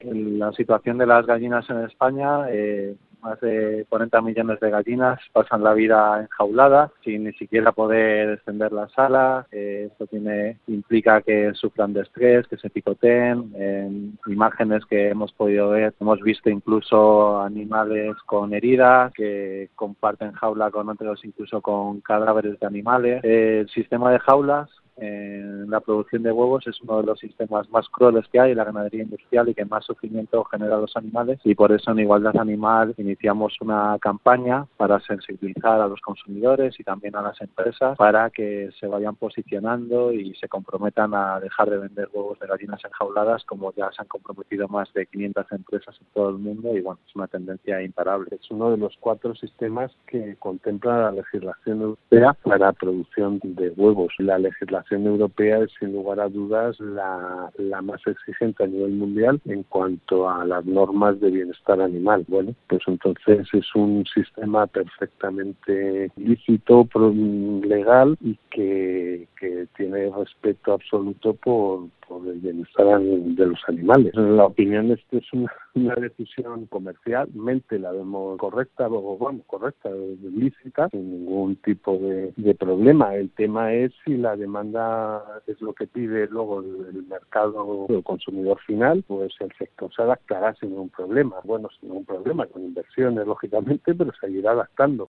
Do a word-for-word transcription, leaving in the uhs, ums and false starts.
La situación de las gallinas en España, eh, más de cuarenta millones de gallinas pasan la vida enjauladas sin ni siquiera poder extender las alas. Eh, esto tiene, implica que sufran de estrés, que se picoteen. En imágenes que hemos podido ver, hemos visto incluso animales con heridas que comparten jaula con otros, incluso con cadáveres de animales. Eh, el sistema de jaulas en la producción de huevos es uno de los sistemas más crueles que hay en la ganadería industrial y que más sufrimiento genera a los animales, y por eso en Igualdad Animal iniciamos una campaña para sensibilizar a los consumidores y también a las empresas para que se vayan posicionando y se comprometan a dejar de vender huevos de gallinas enjauladas, como ya se han comprometido más de quinientas empresas en todo el mundo, y bueno, es una tendencia imparable. Es uno de los cuatro sistemas que contempla la legislación europea para la producción de huevos. La legislación europea es sin lugar a dudas la, la más exigente a nivel mundial en cuanto a las normas de bienestar animal. Bueno, pues entonces es un sistema perfectamente lícito, legal y que, que tiene respeto absoluto por, por el bienestar de los animales. En la opinión, esto es una, una decisión comercialmente la vemos correcta, o vamos, correcta, lícita, sin ningún tipo de, de problema. El tema es si la demanda es lo que pide luego el, el mercado, el consumidor final, pues el sector se adaptará sin ningún problema. Bueno, sin ningún problema, con inversiones, lógicamente, pero seguirá adaptando.